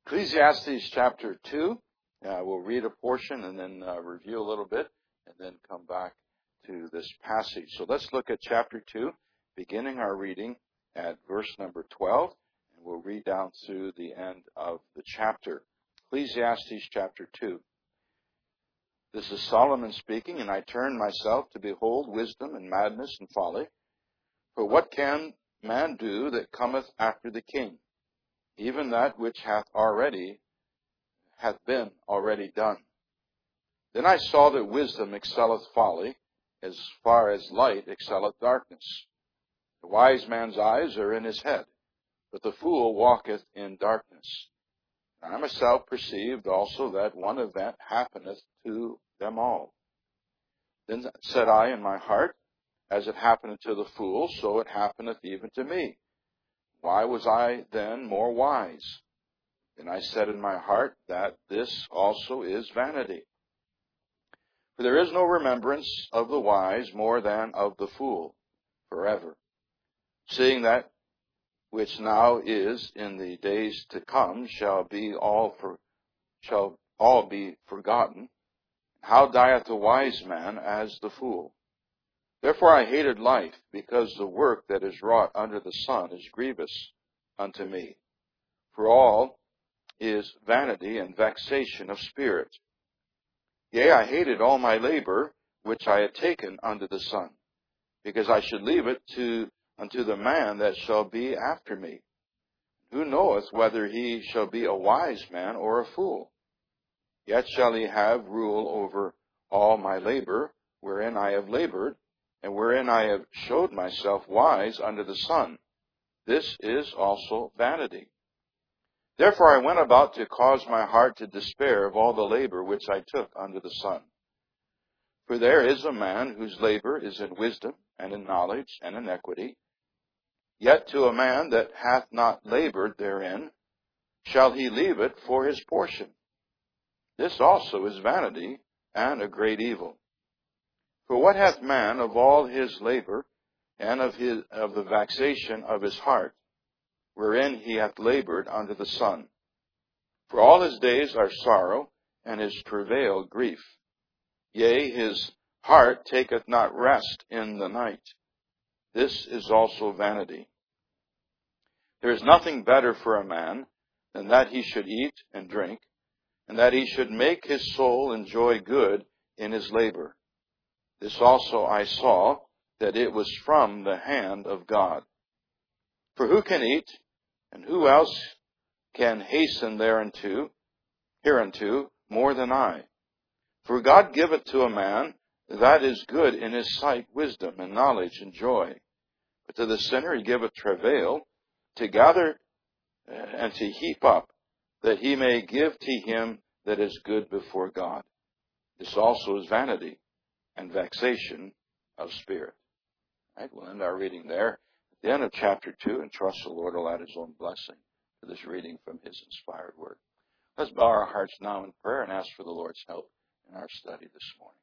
Ecclesiastes chapter 2. We'll read a portion and then review a little bit and then come back to this passage. So let's look at chapter 2, beginning our reading at verse number 12. And we'll read down through the end of the chapter. Ecclesiastes chapter 2. This is Solomon speaking, and I turned myself to behold wisdom and madness and folly. For what can man do that cometh after the king? Even that which hath been already done. Then I saw that wisdom excelleth folly, as far as light excelleth darkness. The wise man's eyes are in his head, but the fool walketh in darkness. I myself perceived also that one event happeneth to them all. Then said I in my heart, as it happeneth to the fool, so it happeneth even to me. Why was I then more wise? And I said in my heart that this also is vanity. For there is no remembrance of the wise more than of the fool forever. Seeing that which now is in the days to come shall all be forgotten. How dieth the wise man as the fool? Therefore I hated life, because the work that is wrought under the sun is grievous unto me. For all is vanity and vexation of spirit. Yea, I hated all my labor, which I had taken under the sun, because I should leave it unto the man that shall be after me. Who knoweth whether he shall be a wise man or a fool? Yet shall he have rule over all my labor, wherein I have labored, and wherein I have showed myself wise under the sun. This is also vanity. Therefore I went about to cause my heart to despair of all the labor which I took under the sun. For there is a man whose labor is in wisdom, and in knowledge, and in equity. Yet to a man that hath not labored therein, shall he leave it for his portion. This also is vanity, and a great evil. For what hath man of all his labor, and of the vexation of his heart, wherein he hath labored under the sun? For all his days are sorrow, and his travail grief. Yea, his heart taketh not rest in the night. This is also vanity. There is nothing better for a man than that he should eat and drink, and that he should make his soul enjoy good in his labor. This also I saw, that it was from the hand of God. For who can eat, and who else can hasten hereunto more than I? For God giveth to a man that is good in his sight wisdom and knowledge and joy. But to the sinner he giveth travail, to gather and to heap up, that he may give to him that is good before God. This also is vanity and vexation of spirit. Right, we'll end our reading there at the end of chapter 2, and trust the Lord will add his own blessing to this reading from his inspired word. Let's bow our hearts now in prayer and ask for the Lord's help in our study this morning.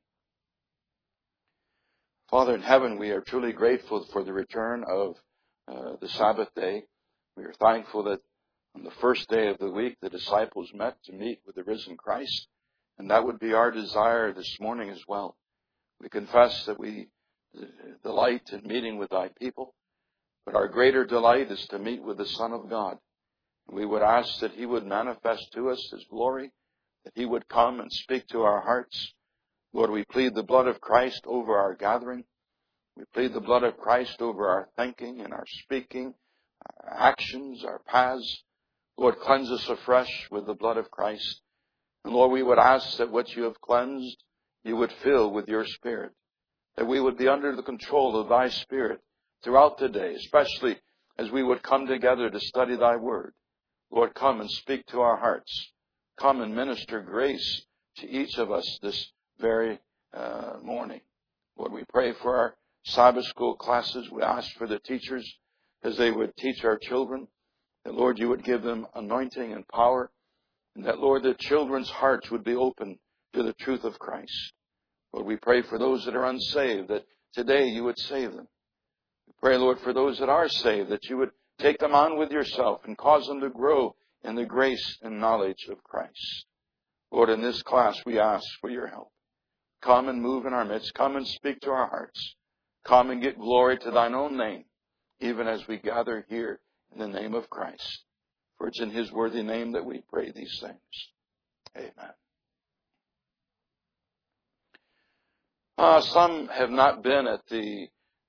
Father in heaven, we are truly grateful for the return of the Sabbath day. We are thankful that on the first day of the week, the disciples met to meet with the risen Christ, and that would be our desire this morning as well. We confess that we delight in meeting with thy people, but our greater delight is to meet with the Son of God. We would ask that he would manifest to us his glory, that he would come and speak to our hearts. Lord, we plead the blood of Christ over our gathering. We plead the blood of Christ over our thinking and our speaking, our actions, our paths. Lord, cleanse us afresh with the blood of Christ. And Lord, we would ask that what you have cleansed, you would fill with your Spirit, that we would be under the control of thy Spirit throughout the day, especially as we would come together to study thy word. Lord, come and speak to our hearts. Come and minister grace to each of us this very morning. Lord, we pray for our Sabbath school classes. We ask for the teachers as they would teach our children, that, Lord, you would give them anointing and power, and that, Lord, the children's hearts would be open to the truth of Christ. Lord, we pray for those that are unsaved, that today you would save them. We pray, Lord, for those that are saved, that you would take them on with yourself and cause them to grow in the grace and knowledge of Christ. Lord, in this class we ask for your help. Come and move in our midst. Come and speak to our hearts. Come and get glory to thine own name, even as we gather here in the name of Christ. For it's in his worthy name that we pray these things. Amen. Some have not been at the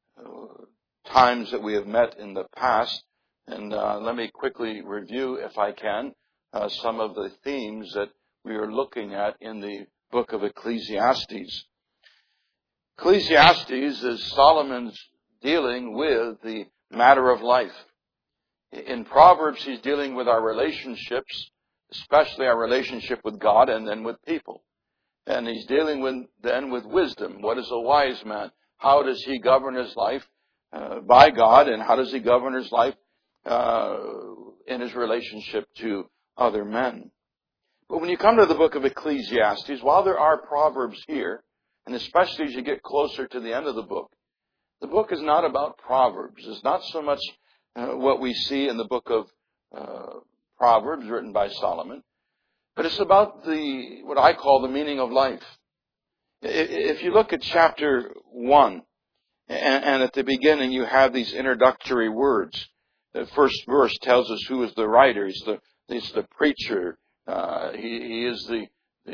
times that we have met in the past. And let me quickly review, if I can, some of the themes that we are looking at in the book of Ecclesiastes. Ecclesiastes is Solomon's dealing with the matter of life. In Proverbs, he's dealing with our relationships, especially our relationship with God and then with people. And he's dealing with wisdom. What is a wise man? How does he govern his life by God, and how does he govern his life in his relationship to other men? But when you come to the book of Ecclesiastes, while there are Proverbs here, and especially as you get closer to the end of the book is not about Proverbs. It's not so much what we see in the book of Proverbs written by Solomon, but it's about what I call the meaning of life. If you look at chapter 1, and at the beginning you have these introductory words. The first verse tells us who is the writer. He's the preacher. He is the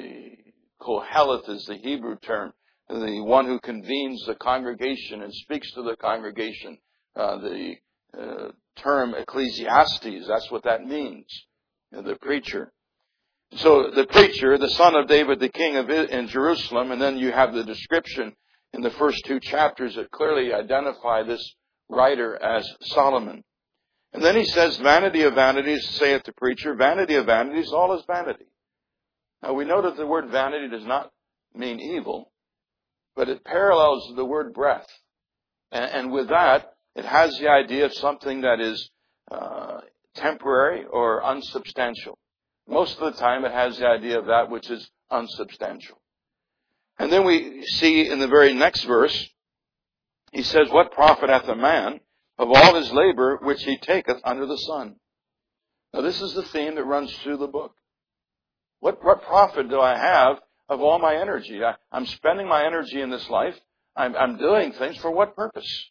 Koheleth is the Hebrew term, the one who convenes the congregation and speaks to the congregation. The term Ecclesiastes, that's what that means, the preacher. So the preacher, the son of David, the king in Jerusalem, and then you have the description in the first 2 chapters that clearly identify this writer as Solomon. And then he says, vanity of vanities, saith the preacher, vanity of vanities, all is vanity. Now we know that the word vanity does not mean evil, but it parallels the word breath. And with that, it has the idea of something that is temporary or unsubstantial. Most of the time it has the idea of that which is unsubstantial. And then we see in the very next verse, he says, what profiteth a man of all his labor which he taketh under the sun? Now this is the theme that runs through the book. What profit do I have of all my energy? I'm spending my energy in this life. I'm doing things for what purpose?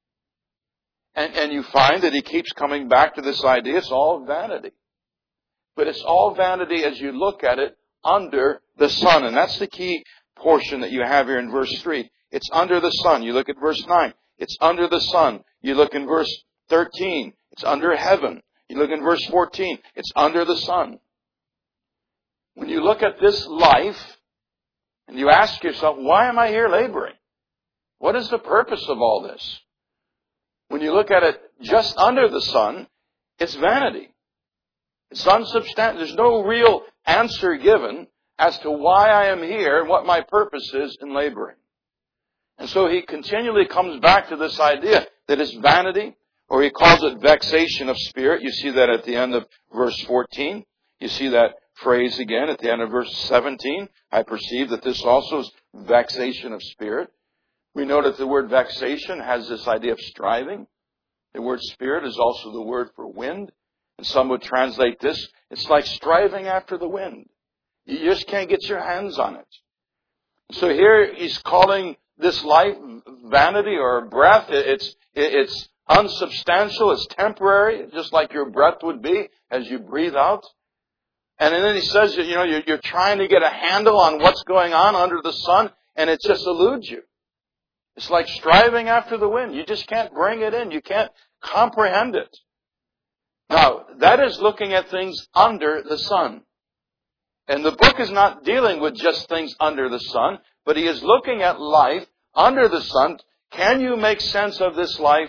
And you find that he keeps coming back to this idea. It's all vanity. But it's all vanity as you look at it under the sun. And that's the key portion that you have here in verse 3. It's under the sun. You look at verse 9. It's under the sun. You look in verse 13. It's under heaven. You look in verse 14. It's under the sun. When you look at this life and you ask yourself, why am I here laboring? What is the purpose of all this? When you look at it just under the sun, it's vanity. It's unsubstantial. There's no real answer given as to why I am here and what my purpose is in laboring. And so he continually comes back to this idea that it's vanity, or he calls it vexation of spirit. You see that at the end of verse 14. You see that phrase again at the end of verse 17. I perceive that this also is vexation of spirit. We know that the word vexation has this idea of striving. The word spirit is also the word for wind. And some would translate this, it's like striving after the wind. You just can't get your hands on it. So here he's calling this life vanity or breath. It's unsubstantial, it's temporary, just like your breath would be as you breathe out. And then he says, you're trying to get a handle on what's going on under the sun, and it just eludes you. It's like striving after the wind. You just can't bring it in. You can't comprehend it. Now, that is looking at things under the sun. And the book is not dealing with just things under the sun, but he is looking at life under the sun. Can you make sense of this life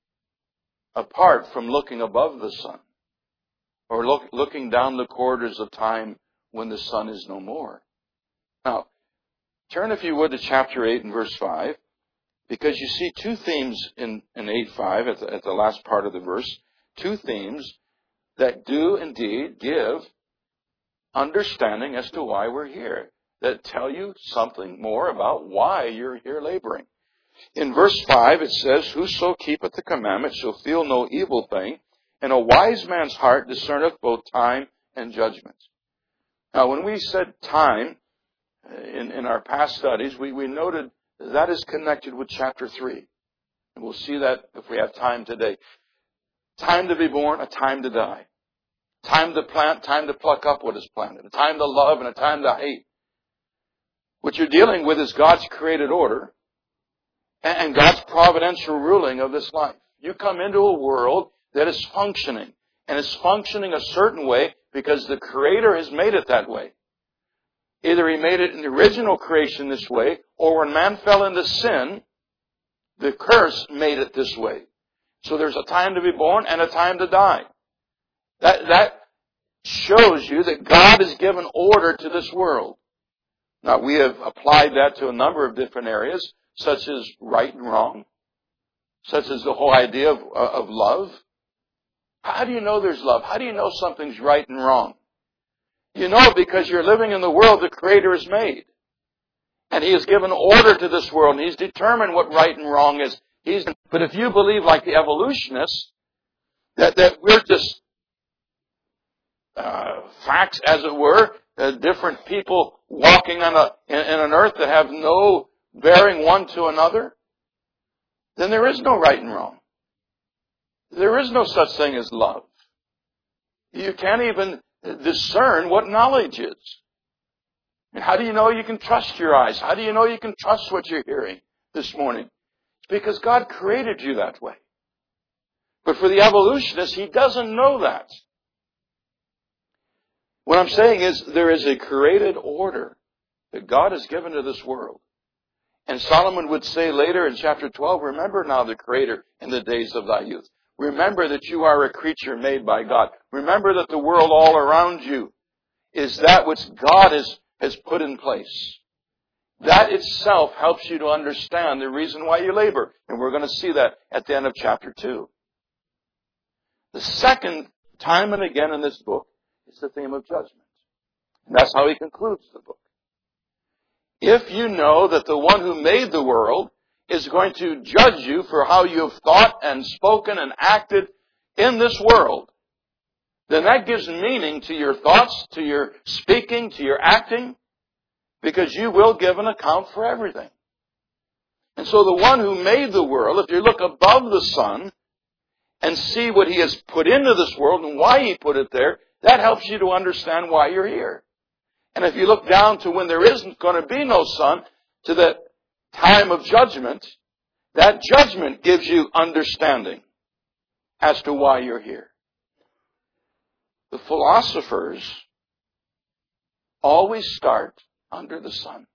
apart from looking above the sun? Or looking down the corridors of time when the sun is no more? Now, turn if you would to chapter 8 and verse 5, because you see 2 themes in 8:5 at the last part of the verse. 2 themes that do indeed give understanding as to why we're here, that tell you something more about why you're here laboring. In verse 5 it says, whoso keepeth the commandments shall feel no evil thing, and a wise man's heart discerneth both time and judgment. Now, when we said time in our past studies, we noted that is connected with chapter 3. And we'll see that if we have time today. Time to be born, a time to die. Time to plant, time to pluck up what is planted. A time to love and a time to hate. What you're dealing with is God's created order and God's providential ruling of this life. You come into a world that is functioning, and it's functioning a certain way because the Creator has made it that way. Either He made it in the original creation this way, or when man fell into sin, the curse made it this way. So there's a time to be born and a time to die. That shows you that God has given order to this world. Now, we have applied that to a number of different areas, such as right and wrong, such as the whole idea of love. How do you know there's love? How do you know something's right and wrong? You know it because you're living in the world the Creator has made. And He has given order to this world, and He's determined what right and wrong is. But if you believe, like the evolutionists, that we're just facts, as it were, different people walking in an earth that have no bearing one to another, then there is no right and wrong. There is no such thing as love. You can't even discern what knowledge is. And how do you know you can trust your eyes? How do you know you can trust what you're hearing this morning? It's because God created you that way. But for the evolutionist, he doesn't know that. What I'm saying is there is a created order that God has given to this world. And Solomon would say later in chapter 12, remember now the Creator in the days of thy youth. Remember that you are a creature made by God. Remember that the world all around you is that which God has put in place. That itself helps you to understand the reason why you labor. And we're going to see that at the end of chapter 2. The second time and again in this book is the theme of judgment. And that's how he concludes the book. If you know that the one who made the world is going to judge you for how you have thought and spoken and acted in this world, then that gives meaning to your thoughts, to your speaking, to your acting, because you will give an account for everything. And so the one who made the world, if you look above the sun and see what He has put into this world and why He put it there, that helps you to understand why you're here. And if you look down to when there isn't going to be no sun, to the time of judgment, that judgment gives you understanding as to why you're here. The philosophers always start under the sun.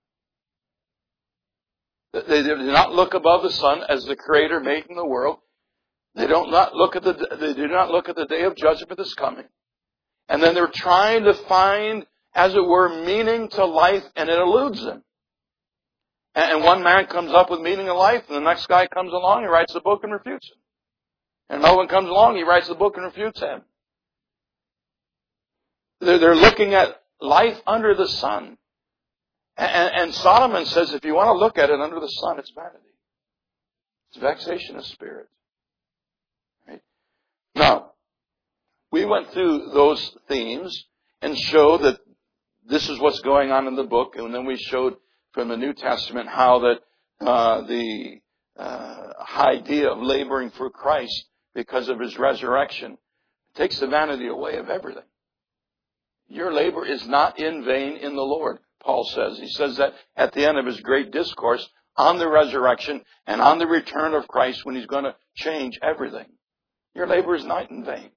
They do not look above the sun as the Creator making the world. They do not look at the day of judgment that's coming. And then they're trying to find, as it were, meaning to life, and it eludes them. And one man comes up with meaning of life, and the next guy comes along, he writes the book and refutes him. And another one comes along, he writes the book and refutes him. They're looking at life under the sun. And Solomon says, if you want to look at it under the sun, it's vanity. It's vexation of spirit. Right? Now, we went through those themes and showed that this is what's going on in the book. And then we showed from the New Testament how that the idea of laboring for Christ because of His resurrection takes the vanity away of everything. Your labor is not in vain in the Lord, Paul says. He says that at the end of his great discourse on the resurrection and on the return of Christ when He's going to change everything. Your labor is not in vain.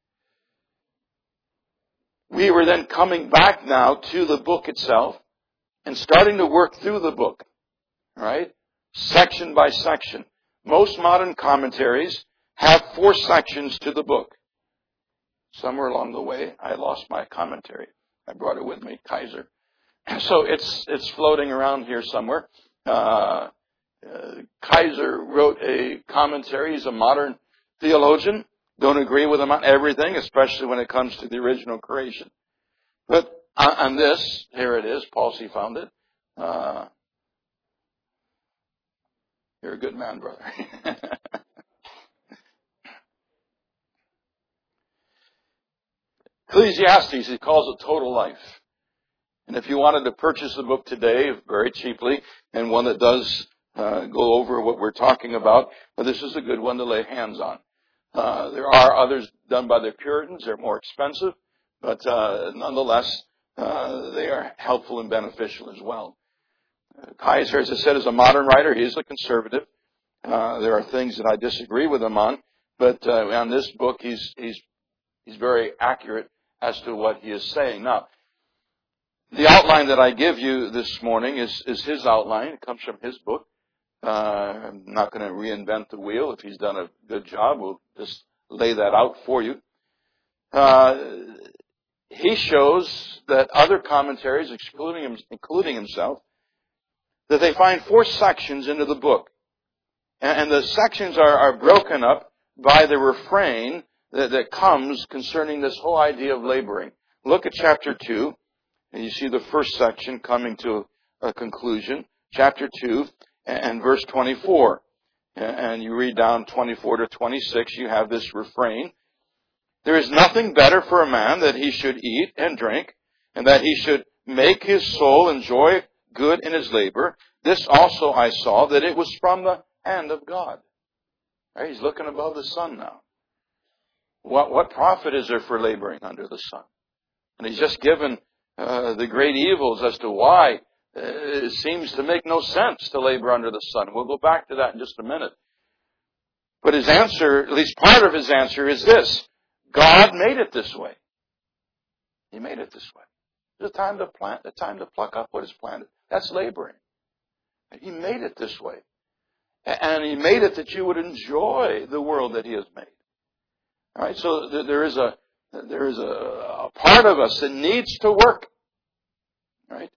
We were then coming back now to the book itself and starting to work through the book, right? Section by section. Most modern commentaries have 4 sections to the book. Somewhere along the way, I lost my commentary. I brought it with me, Kaiser. So it's floating around here somewhere. Kaiser wrote a commentary. He's a modern theologian. Don't agree with him on everything, especially when it comes to the original creation. But on this, here it is. Paul C. found it. You're a good man, brother. Ecclesiastes, he calls it total life. And if you wanted to purchase the book today very cheaply, and one that does go over what we're talking about, well, this is a good one to lay hands on. There are others done by the Puritans. They're more expensive, but nonetheless, they are helpful and beneficial as well. Kaiser, as I said, is a modern writer. He is a conservative. There are things that I disagree with him on, but on this book, he's very accurate as to what he is saying. Now, the outline that I give you this morning is his outline. It comes from his book. I'm not going to reinvent the wheel. If he's done a good job, we'll just lay that out for you. He shows that other commentaries, including himself, that they find 4 sections into the book. And the sections are broken up by the refrain that comes concerning this whole idea of laboring. Look at chapter 2, and you see the first section coming to a conclusion. Chapter 2 and verse 24. And you read down 24 to 26, you have this refrain. There is nothing better for a man that he should eat and drink, and that he should make his soul enjoy good in his labor. This also I saw, that it was from the hand of God. Right, he's looking above the sun now. What profit is there for laboring under the sun? And he's just given the great evils as to why it seems to make no sense to labor under the sun. We'll go back to that in just a minute. But his answer, at least part of his answer, is this. God made it this way. He made it this way. There's a time to plant, a time to pluck up what is planted. That's laboring. He made it this way. And He made it that you would enjoy the world that He has made. All right, so there is a part of us that needs to work. Right?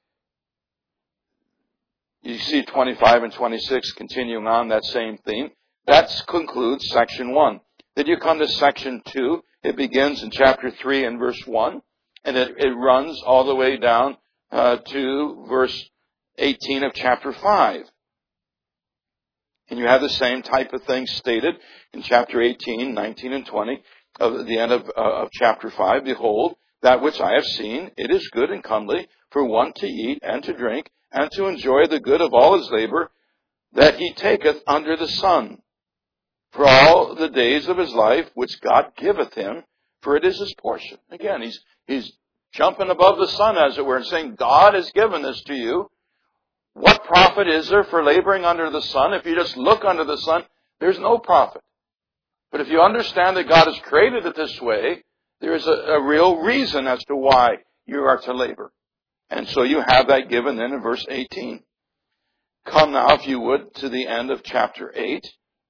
You see 25 and 26 continuing on that same theme. That concludes section 1. Then you come to section 2. It begins in chapter 3 and verse 1. And it runs all the way down to verse 18 of chapter 5. And you have the same type of thing stated in chapter 18, 19, and 20 of the end of chapter 5. Behold, that which I have seen, it is good and comely for one to eat and to drink and to enjoy the good of all his labor that he taketh under the sun, for all the days of his life which God giveth him, for it is his portion. Again, he's jumping above the sun, as it were, and saying, God has given this to you. What profit is there for laboring under the sun? If you just look under the sun, there's no profit. But if you understand that God has created it this way, there is a real reason as to why you are to labor. And so you have that given then in verse 18. Come now, if you would, to the end of chapter 8.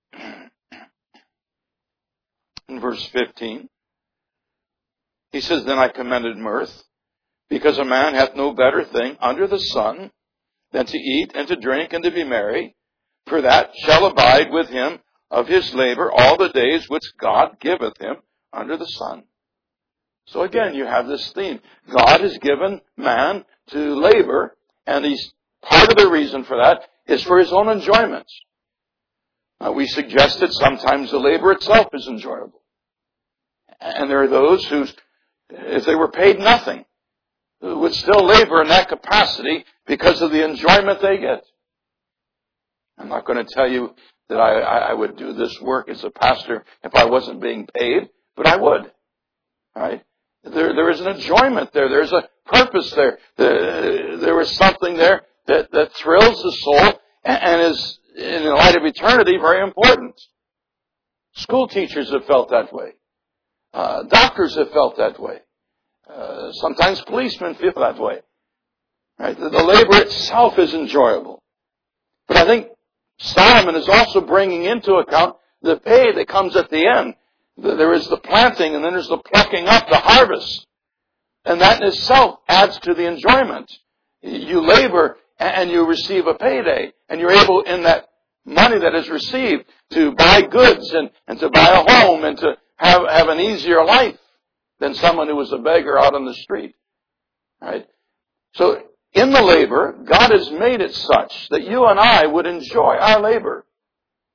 In verse 15. He says, Then I commended mirth, because a man hath no better thing under the sun than to eat and to drink and to be merry, for that shall abide with him of his labor all the days which God giveth him under the sun. So again, you have this theme. God has given man to labor, and part of the reason for that is for his own enjoyment. We suggested sometimes the labor itself is enjoyable. And there are those who, if they were paid nothing, would still labor in that capacity because of the enjoyment they get. I'm not going to tell you that I would do this work as a pastor if I wasn't being paid, but I would. Right? There is an enjoyment there. There's a purpose there. There is something there that thrills the soul and is, in the light of eternity, very important. School teachers have felt that way. Doctors have felt that way. Sometimes policemen feel that way. Right? The labor itself is enjoyable. But I think Solomon is also bringing into account the pay that comes at the end. There is the planting, and then there's the plucking up, the harvest. And that in itself adds to the enjoyment. You labor and you receive a payday. And you're able, in that money that is received, to buy goods and to buy a home and to have an easier life than someone who was a beggar out on the street. Right? So, in the labor, God has made it such that you and I would enjoy our labor.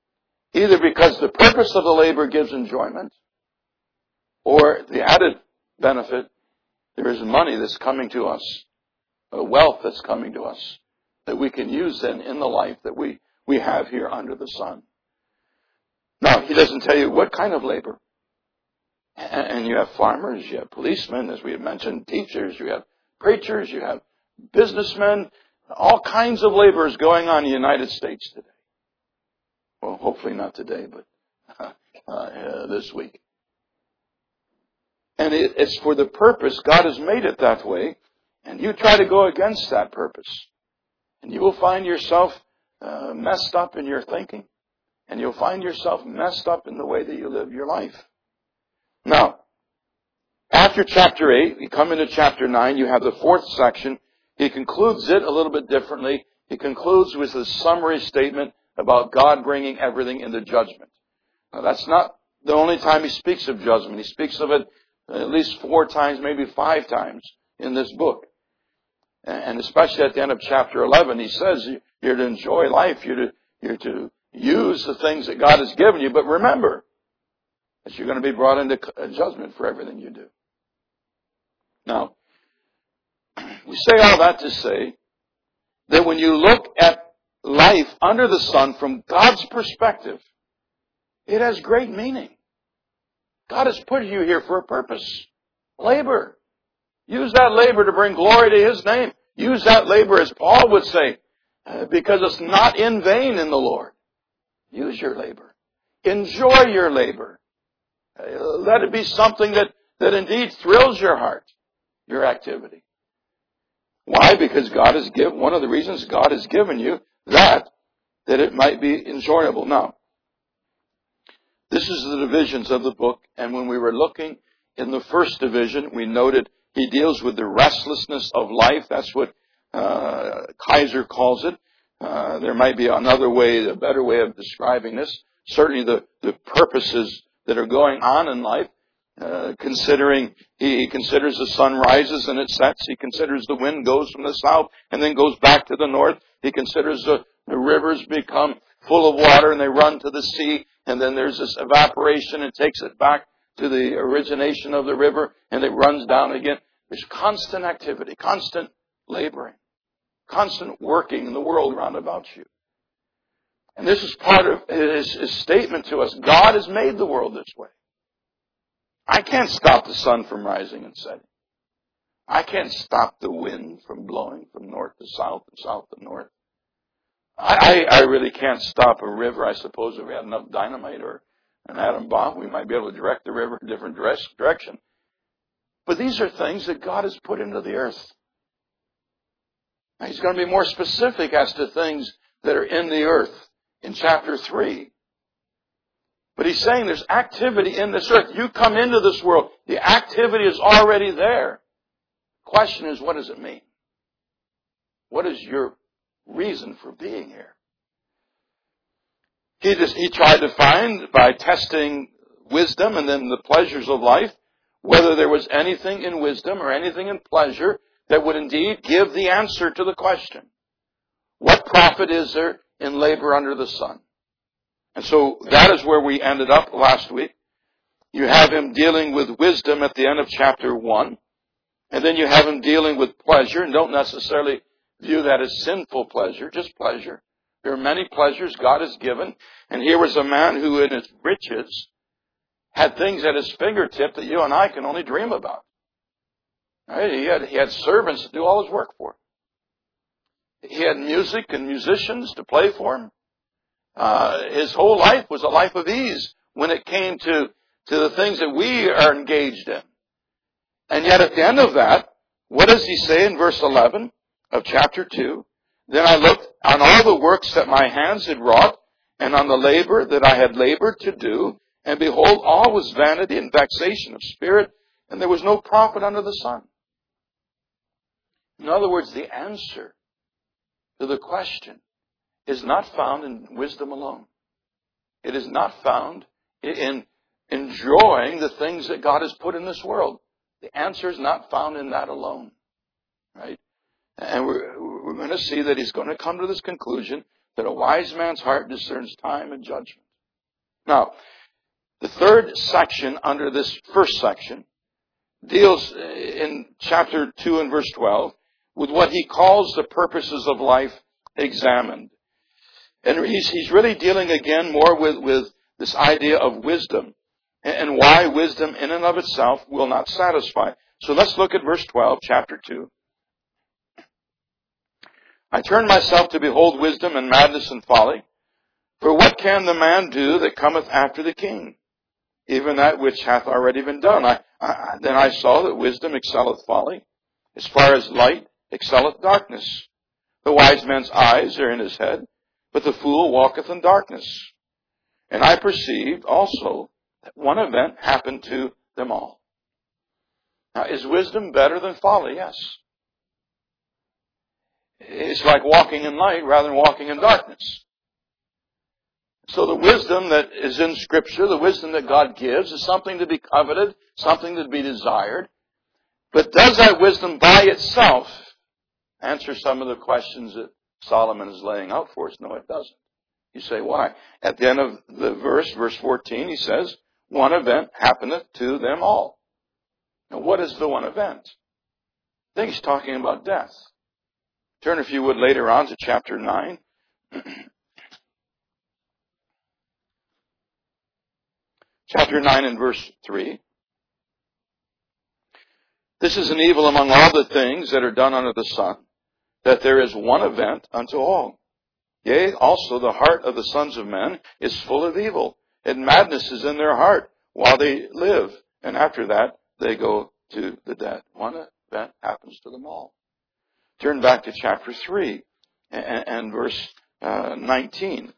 Either because the purpose of the labor gives enjoyment, or the added benefit. There is money that's coming to us, wealth that's coming to us, that we can use then in the life that we have here under the sun. Now, he doesn't tell you what kind of labor. And you have farmers, you have policemen, as we have mentioned, teachers, you have preachers, you have businessmen, all kinds of labor is going on in the United States today. Well, hopefully not today, but this week. And it's for the purpose. God has made it that way. And you try to go against that purpose. And you will find yourself messed up in your thinking. And you'll find yourself messed up in the way that you live your life. Now, after chapter 8, we come into chapter 9. You have the fourth section. He concludes it a little bit differently. He concludes with a summary statement about God bringing everything into judgment. Now, that's not the only time he speaks of judgment. He speaks of it at least 4 times, maybe 5 times in this book. And especially at the end of chapter 11, he says you're to enjoy life. You're to use the things that God has given you. But remember that you're going to be brought into judgment for everything you do. Now, we say all that to say that when you look at life under the sun from God's perspective, it has great meaning. God has put you here for a purpose. Labor. Use that labor to bring glory to His name. Use that labor, as Paul would say, because it's not in vain in the Lord. Use your labor. Enjoy your labor. Let it be something that indeed thrills your heart, your activity. Why? Because God has given, one of the reasons God has given you that it might be enjoyable. Now, this is the divisions of the book, and when we were looking in the first division, we noted he deals with the restlessness of life. That's what Kaiser calls it. There might be another way, a better way of describing this. Certainly the purposes that are going on in life, considering, he considers the sun rises and it sets. He considers the wind goes from the south and then goes back to the north. He considers the rivers become full of water and they run to the sea. And then there's this evaporation and takes it back to the origination of the river and it runs down again. There's constant activity, constant laboring, constant working in the world round about you. And this is part of his statement to us. God has made the world this way. I can't stop the sun from rising and setting. I can't stop the wind from blowing from north to south and south to north. I really can't stop a river. I suppose if we had enough dynamite or an atom bomb, we might be able to direct the river in a different direction. But these are things that God has put into the earth. Now, he's going to be more specific as to things that are in the earth in chapter 3. But he's saying there's activity in this earth. You come into this world. The activity is already there. The question is, what does it mean? What is your reason for being here? He tried to find, by testing wisdom and then the pleasures of life, whether there was anything in wisdom or anything in pleasure that would indeed give the answer to the question. What profit is there in labor under the sun? And so that is where we ended up last week. You have him dealing with wisdom at the end of chapter 1. And then you have him dealing with pleasure, and don't necessarily view that as sinful pleasure, just pleasure. There are many pleasures God has given. And here was a man who in his riches had things at his fingertip that you and I can only dream about. Right? He had servants to do all his work for him. He had music and musicians to play for him. His whole life was a life of ease when it came to the things that we are engaged in. And yet at the end of that, what does he say in verse 11 of chapter 2? Then I looked on all the works that my hands had wrought, and on the labor that I had labored to do, and behold, all was vanity and vexation of spirit, and there was no profit under the sun. In other words, the answer to the question is not found in wisdom alone. It is not found in enjoying the things that God has put in this world. The answer is not found in that alone. Right? And we're going to see that he's going to come to this conclusion that a wise man's heart discerns time and judgment. Now, the third section under this first section deals in chapter 2 and verse 12 with what he calls the purposes of life examined. And he's really dealing again more with this idea of wisdom and why wisdom in and of itself will not satisfy. So let's look at verse 12, chapter 2. I turn myself to behold wisdom and madness and folly. For what can the man do that cometh after the king? Even that which hath already been done. Then I saw that wisdom excelleth folly, as far as light excelleth darkness. The wise man's eyes are in his head, but the fool walketh in darkness. And I perceived also that one event happened to them all. Now, is wisdom better than folly? Yes. It's like walking in light rather than walking in darkness. So the wisdom that is in Scripture, the wisdom that God gives, is something to be coveted, something to be desired. But does that wisdom by itself answer some of the questions that Solomon is laying out for us? No, it doesn't. You say, why? At the end of the verse 14, he says, one event happeneth to them all. Now, what is the one event? I think he's talking about death. Turn, if you would, later on to chapter 9. Chapter 9 and verse 3. This is an evil among all the things that are done under the sun, that there is one event unto all. Yea, also the heart of the sons of men is full of evil, and madness is in their heart while they live, and after that they go to the dead. One event happens to them all. Turn back to chapter 3 and verse 19.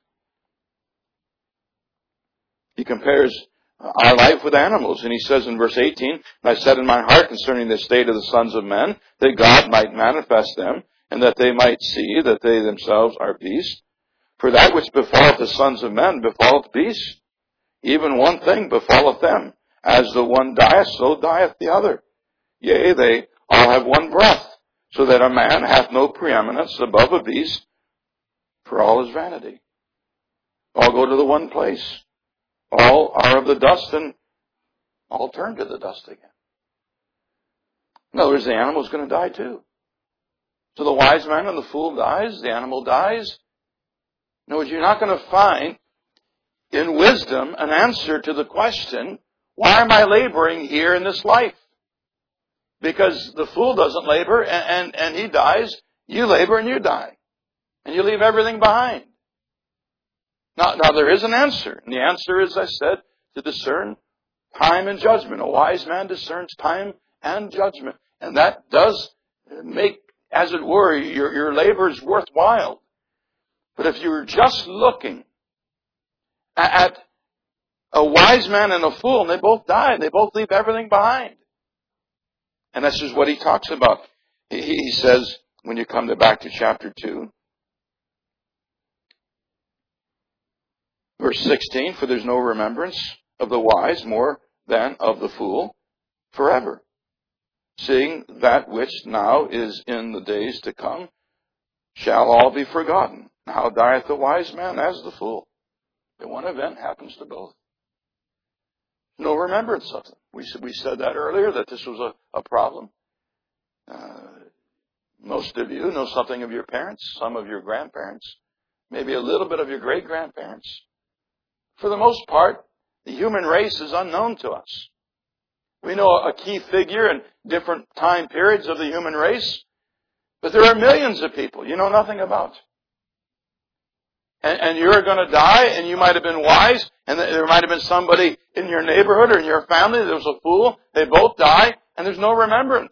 He compares our life with animals. And he says in verse 18, I said in my heart concerning the state of the sons of men, that God might manifest them, and that they might see that they themselves are beasts. For that which befalleth the sons of men befalleth beasts. Even one thing befalleth them. As the one dieth, so dieth the other. Yea, they all have one breath, so that a man hath no preeminence above a beast, for all is vanity. All go to the one place. All are of the dust, and all turn to the dust again. In other words, the animal's going to die too. So the wise man and the fool dies, the animal dies. In other words, you're not going to find in wisdom an answer to the question, why am I laboring here in this life? Because the fool doesn't labor and he dies. You labor and you die. And you leave everything behind. Now there is an answer. And the answer is, I said, to discern time and judgment. A wise man discerns time and judgment. And that does make, as it were, your labors worthwhile. But if you're just looking at a wise man and a fool, and they both die, and they both leave everything behind. And that's just what he talks about. He says, when you come back to chapter 2, verse 16, for there's no remembrance of the wise more than of the fool forever. Seeing that which now is in the days to come shall all be forgotten. How dieth the wise man as the fool? The one event happens to both. No remembrance of them. We said that earlier, that this was a problem. Most of you know something of your parents, some of your grandparents, maybe a little bit of your great-grandparents. For the most part, the human race is unknown to us. We know a key figure in different time periods of the human race, but there are millions of people you know nothing about. And you're going to die, and you might have been wise, and there might have been somebody in your neighborhood or in your family that was a fool. They both die, and there's no remembrance.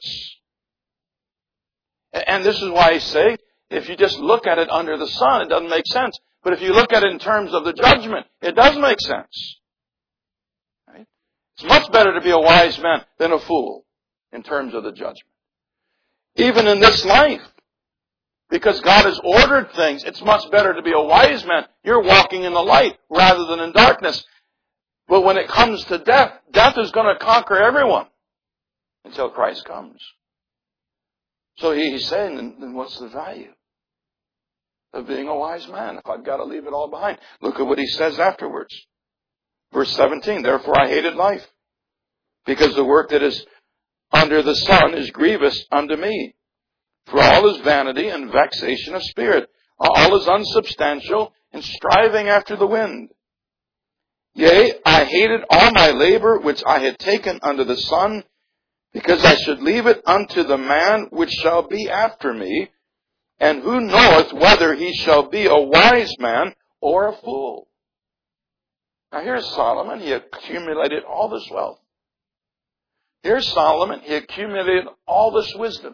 And this is why I say, if you just look at it under the sun, it doesn't make sense. But if you look at it in terms of the judgment, it does make sense. Right? It's much better to be a wise man than a fool in terms of the judgment. Even in this life, because God has ordered things, it's much better to be a wise man. You're walking in the light rather than in darkness. But when it comes to death, death is going to conquer everyone until Christ comes. So he's saying, then what's the value of being a wise man if I've got to leave it all behind? Look at what he says afterwards. Verse 17, therefore I hated life, because the work that is under the sun is grievous unto me. For all is vanity and vexation of spirit. All is unsubstantial and striving after the wind. Yea, I hated all my labor which I had taken under the sun, because I should leave it unto the man which shall be after me, and who knoweth whether he shall be a wise man or a fool. Now here's Solomon. He accumulated all this wealth. Here's Solomon. He accumulated all this wisdom.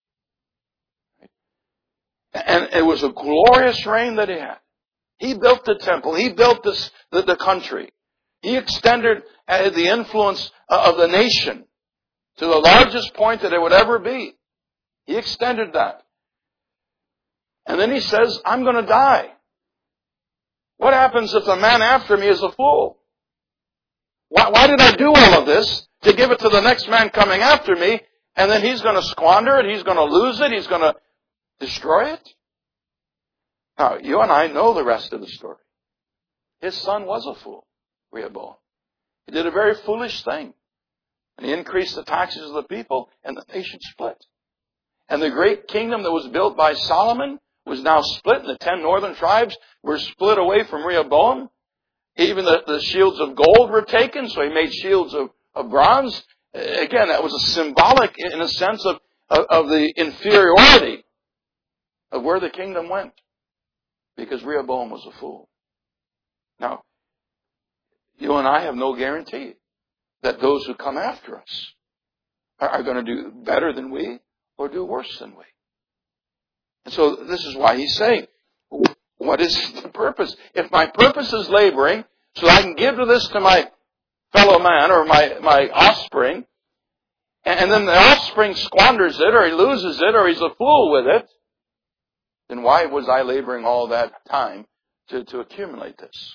And it was a glorious reign that he had. He built the temple. He built the country. He extended the influence of the nation to the largest point that it would ever be. He extended that. And then he says, I'm going to die. What happens if the man after me is a fool? Why did I do all of this to give it to the next man coming after me, and then he's going to squander it, he's going to lose it, he's going to destroy it? Now, you and I know the rest of the story. His son was a fool, Rehoboam. He did a very foolish thing. And he increased the taxes of the people, and the nation split. And the great kingdom that was built by Solomon was now split, and the 10 northern tribes were split away from Rehoboam. Even the shields of gold were taken, so he made shields of bronze. Again, that was a symbolic, in a sense, of the inferiority of where the kingdom went, because Rehoboam was a fool. Now, you and I have no guarantee that those who come after us are going to do better than we or do worse than we. And so this is why he's saying, what is the purpose? If my purpose is laboring so I can give to this to my fellow man or my offspring, and then the offspring squanders it or he loses it or he's a fool with it, then why was I laboring all that time to accumulate this?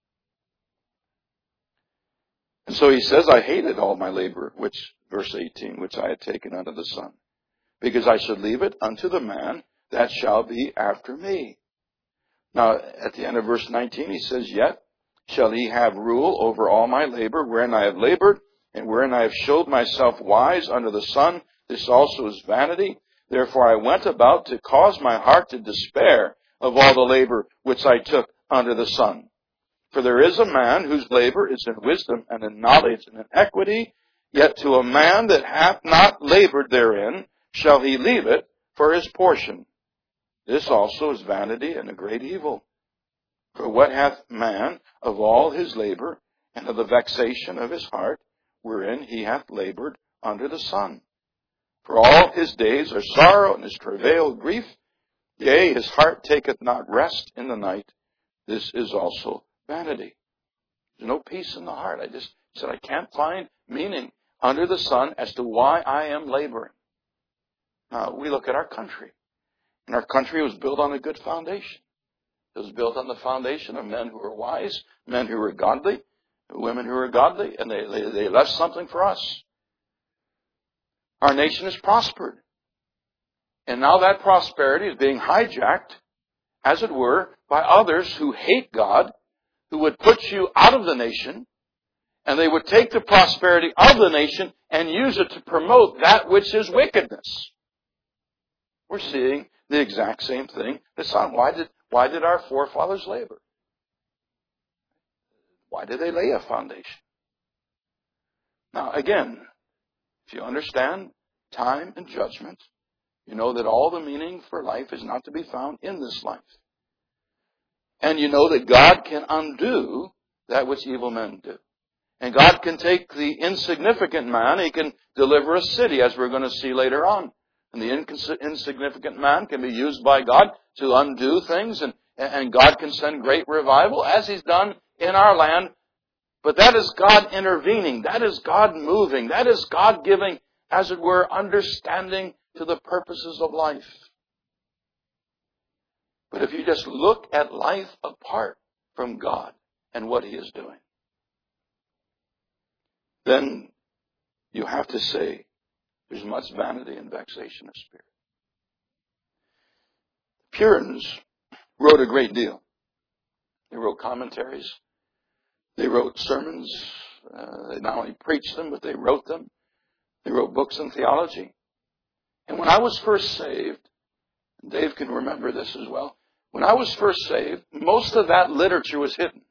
And so he says, I hated all my labor, which, verse 18, which I had taken under the sun, because I should leave it unto the man that shall be after me. Now, at the end of verse 19, he says, yet shall he have rule over all my labor, wherein I have labored, and wherein I have showed myself wise under the sun. This also is vanity. Therefore I went about to cause my heart to despair of all the labor which I took under the sun. For there is a man whose labor is in wisdom and in knowledge and in equity, yet to a man that hath not labored therein shall he leave it for his portion. This also is vanity and a great evil. For what hath man of all his labor and of the vexation of his heart, wherein he hath labored under the sun? For all his days are sorrow, and his travail grief. Yea, his heart taketh not rest in the night. This is also vanity. There's no peace in the heart. I just said I can't find meaning under the sun as to why I am laboring. Now, we look at our country. And our country was built on a good foundation. It was built on the foundation of men who were wise, men who were godly, women who were godly, and they left something for us. Our nation has prospered. And now that prosperity is being hijacked, as it were, by others who hate God, who would put you out of the nation, and they would take the prosperity of the nation and use it to promote that which is wickedness. We're seeing the exact same thing that's on. Why did our forefathers labor? Why did they lay a foundation? Now, again, if you understand time and judgment, you know that all the meaning for life is not to be found in this life. And you know that God can undo that which evil men do. And God can take the insignificant man, He can deliver a city, as we're going to see later on. And the insignificant man can be used by God to undo things, and God can send great revival, as He's done in our land. But that is God intervening. That is God moving. That is God giving, as it were, understanding to the purposes of life. But if you just look at life apart from God and what He is doing, then you have to say there's much vanity and vexation of spirit. The Puritans wrote a great deal. They wrote commentaries. They wrote sermons. They not only preached them, but they wrote them. They wrote books in theology. And when I was first saved, Dave can remember this as well, when I was first saved, most of that literature was hidden.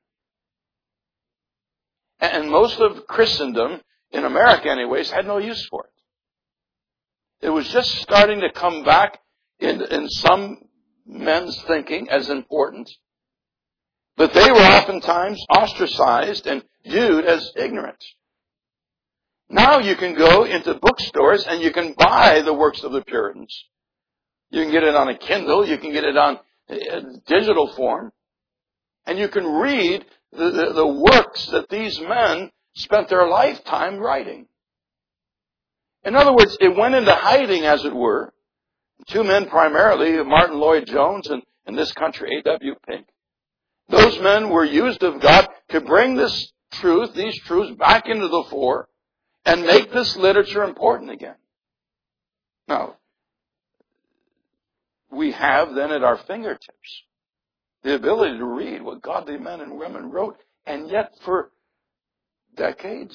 And most of Christendom, in America anyways, had no use for it. It was just starting to come back in some men's thinking as important. But they were oftentimes ostracized and viewed as ignorant. Now you can go into bookstores and you can buy the works of the Puritans. You can get it on a Kindle, you can get it on a digital form, and you can read the works that these men spent their lifetime writing. In other words, it went into hiding, as it were. Two men primarily, Martin Lloyd-Jones and in this country, A.W. Pink. Those men were used of God to bring this truth, these truths, back into the fore and make this literature important again. Now, we have then at our fingertips the ability to read what godly men and women wrote, and yet for decades,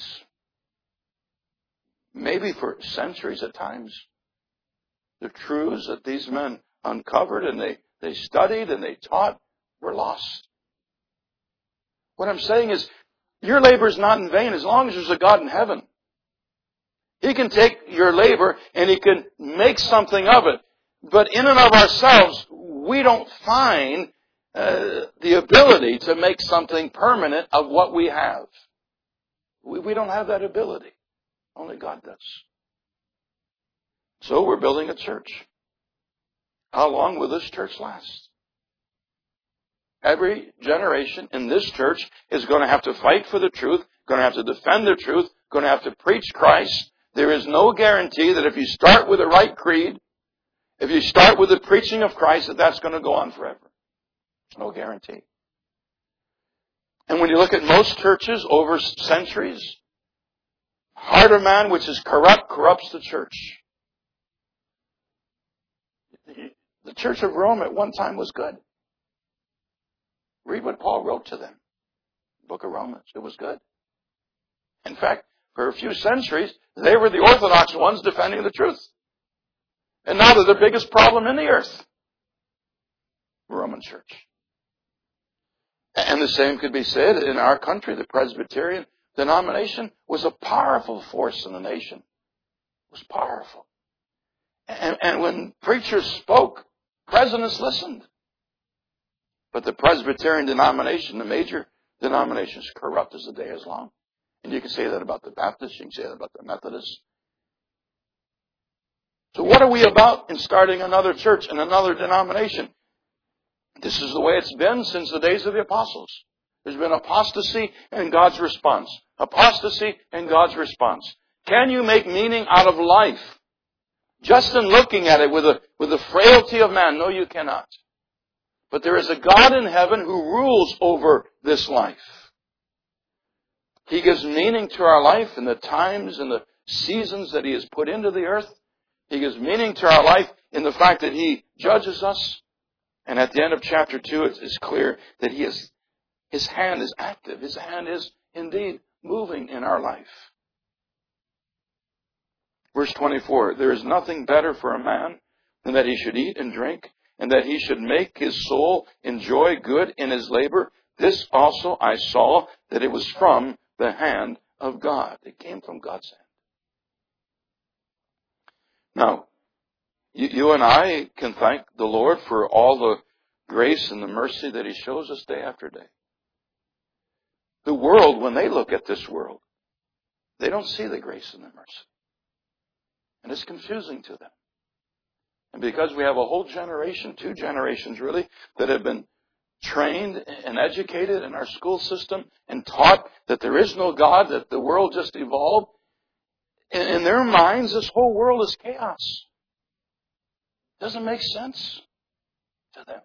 maybe for centuries at times, the truths that these men uncovered and they studied and they taught were lost. What I'm saying is, your labor is not in vain as long as there's a God in heaven. He can take your labor and He can make something of it. But in and of ourselves, we don't find the ability to make something permanent of what we have. We don't have that ability. Only God does. So we're building a church. How long will this church last? Every generation in this church is going to have to fight for the truth, going to have to defend the truth, going to have to preach Christ. There is no guarantee that if you start with the right creed, if you start with the preaching of Christ, that that's going to go on forever. There's no guarantee. And when you look at most churches over centuries, heart of man which is corrupt corrupts the church. The church of Rome at one time was good. Read what Paul wrote to them. The book of Romans. It was good. In fact, for a few centuries, they were the orthodox ones defending the truth. And now they're the biggest problem in the earth. The Roman church. And the same could be said in our country. The Presbyterian denomination was a powerful force in the nation. It was powerful. And when preachers spoke, presidents listened. But the Presbyterian denomination, the major denomination, is corrupt as the day is long. And you can say that about the Baptists, you can say that about the Methodists. So what are we about in starting another church and another denomination? This is the way it's been since the days of the apostles. There's been apostasy and God's response. Apostasy and God's response. Can you make meaning out of life? Just in looking at it with the frailty of man? No, you cannot. But there is a God in heaven who rules over this life. He gives meaning to our life in the times and the seasons that He has put into the earth. He gives meaning to our life in the fact that He judges us. And at the end of chapter 2, it is clear that His hand is active. His hand is indeed moving in our life. Verse 24, there is nothing better for a man than that he should eat and drink, and that he should make his soul enjoy good in his labor. This also I saw, that it was from the hand of God. It came from God's hand. Now, you and I can thank the Lord for all the grace and the mercy that He shows us day after day. The world, when they look at this world, they don't see the grace and the mercy. And it's confusing to them. And because we have a whole generation, 2 generations really, that have been trained and educated in our school system and taught that there is no God, that the world just evolved, in their minds, this whole world is chaos. Doesn't make sense to them.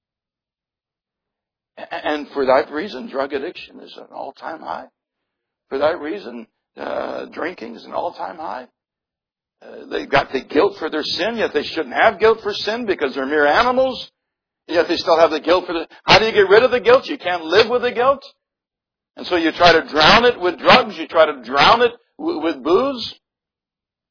And for that reason, drug addiction is an all-time high. For that reason, drinking is an all-time high. They've got the guilt for their sin, yet they shouldn't have guilt for sin because they're mere animals. Yet they still have the guilt for the... How do you get rid of the guilt? You can't live with the guilt. And so you try to drown it with drugs. You try to drown it with booze.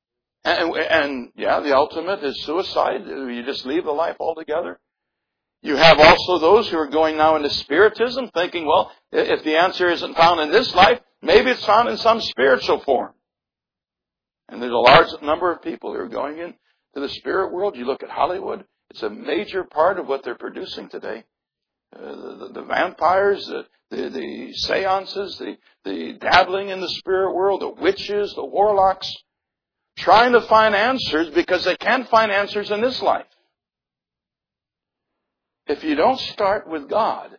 And yeah, the ultimate is suicide. You just leave the life altogether. You have also those who are going now into spiritism, thinking, well, if the answer isn't found in this life, maybe it's found in some spiritual form. And there's a large number of people who are going into the spirit world. You look at Hollywood, it's a major part of what they're producing today. The vampires, the seances, the dabbling in the spirit world, the witches, the warlocks, trying to find answers because they can't find answers in this life. If you don't start with God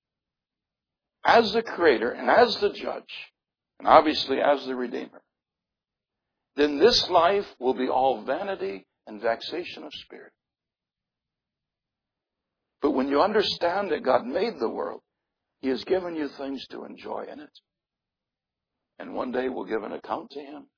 as the Creator and as the Judge, and obviously as the Redeemer, then this life will be all vanity and vexation of spirit. But when you understand that God made the world, He has given you things to enjoy in it. And one day we'll give an account to Him.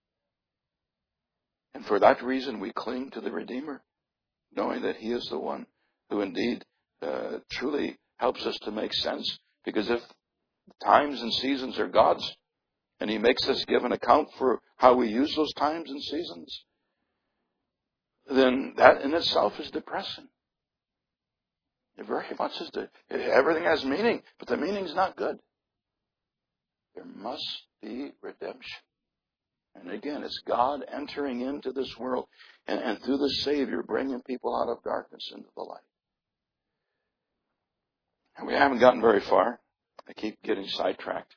And for that reason we cling to the Redeemer, knowing that He is the one who indeed truly helps us to make sense. Because if times and seasons are God's, and He makes us give an account for how we use those times and seasons, then that in itself is depressing. It very much is. Everything has meaning, but the meaning's not good. There must be redemption. And again, it's God entering into this world and through the Savior bringing people out of darkness into the light. And we haven't gotten very far. I keep getting sidetracked.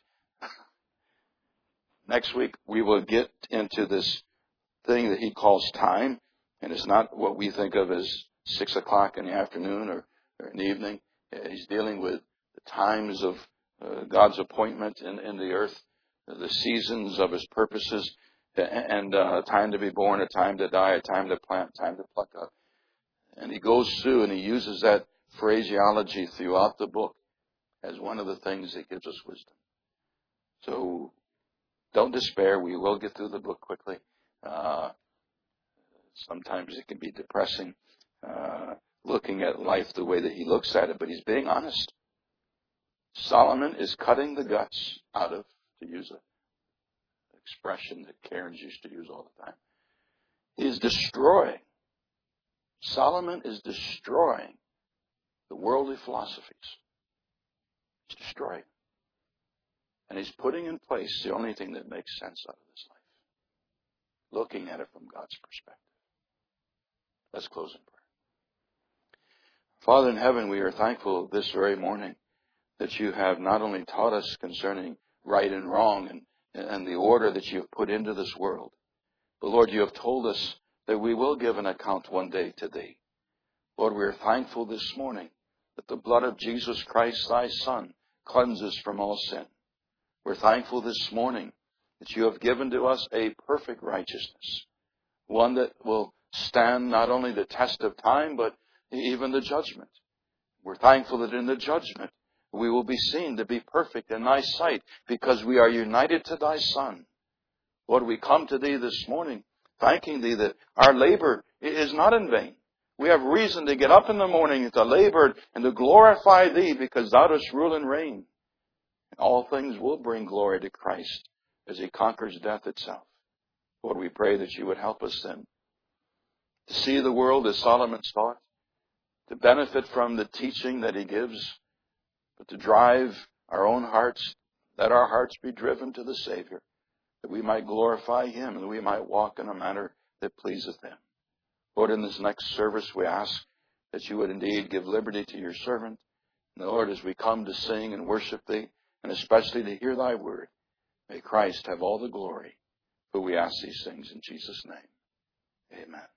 Next week, we will get into this thing that He calls time. And it's not what we think of as 6 o'clock in the afternoon or in the evening. He's dealing with the times of God's appointment in the earth, the seasons of His purposes, and a time to be born, a time to die, a time to plant, time to pluck up. And He goes through and He uses that phraseology throughout the book as one of the things that gives us wisdom. So don't despair. We will get through the book quickly. Sometimes it can be depressing looking at life the way that he looks at it, but he's being honest. Solomon is cutting the guts out of, to use an expression that Karen's used to use all the time. He is destroying. Solomon is destroying the worldly philosophies. He's destroying. And he's putting in place the only thing that makes sense out of this life. Looking at it from God's perspective. Let's close in prayer. Father in heaven, we are thankful this very morning that you have not only taught us concerning right and wrong and the order that you have put into this world, but Lord, you have told us that we will give an account one day to Thee. Lord, we are thankful this morning that the blood of Jesus Christ, Thy Son, cleanses from all sin. We're thankful this morning that you have given to us a perfect righteousness, one that will stand not only the test of time, but even the judgment. We're thankful that in the judgment we will be seen to be perfect in Thy sight because we are united to Thy Son. Lord, we come to Thee this morning thanking Thee that our labor is not in vain. We have reason to get up in the morning and to labor and to glorify Thee because Thou dost rule and reign. And all things will bring glory to Christ as He conquers death itself. Lord, we pray that you would help us then to see the world as Solomon saw it, to benefit from the teaching that he gives, but to drive our own hearts, let our hearts be driven to the Savior, that we might glorify Him and that we might walk in a manner that pleaseth Him. Lord, in this next service we ask that you would indeed give liberty to your servant. And Lord, as we come to sing and worship Thee, and especially to hear Thy word, may Christ have all the glory. For we ask these things in Jesus' name. Amen.